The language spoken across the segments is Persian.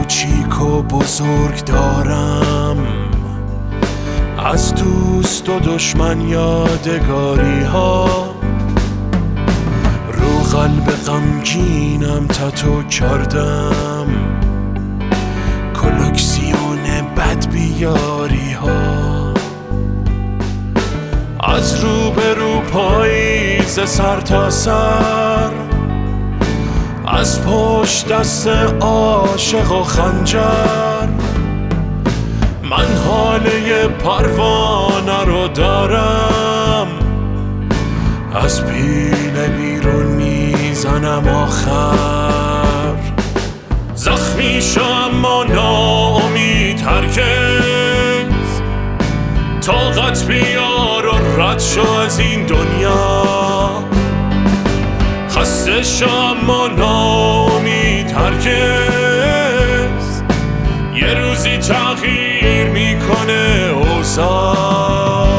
کوچیک و بزرگ دارم، از دوست و دشمن یادگاری ها. رو قلب غمگینم تتو کردم، کلکسیون بدبیاری ها. از روبرو پاییز سر تا سر، از پشت دست عاشق و خنجر، من حاله پروانه رو دارم، از پیله بیرون میزنم آخر. زخمی شم و ناامید هرگز، طاقت بیار و رد شو از این دنیا. خسته شم و ناامید هرگز، یه روزی تغییر میکنه اوضاع.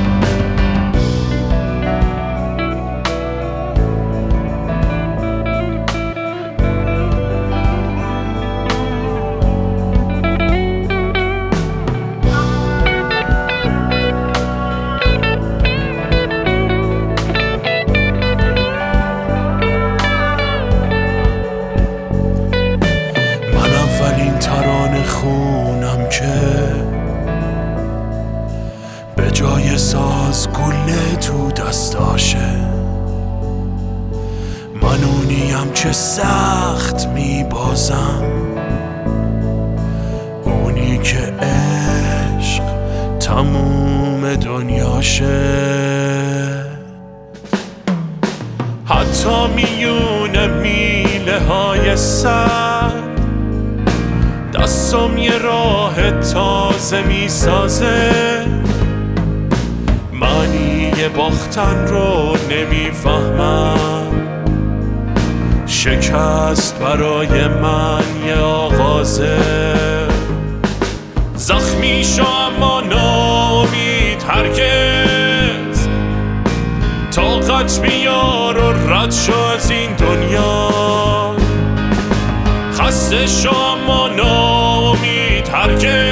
خونم که به جای ساز گله تو دستاشه، من اونیم که سخت میبازم، اونی که عشق تموم دنیاشه. حتی میونه میله های سر، دستم یه راه تازه میسازه. معنی باختن رو نمیفهمم، شکست برای من یه آغازه. زخمی شم و ناامید هرگز، طاقت بیار و رد شو از این دنیا. خسته شم و ناامید هرگز،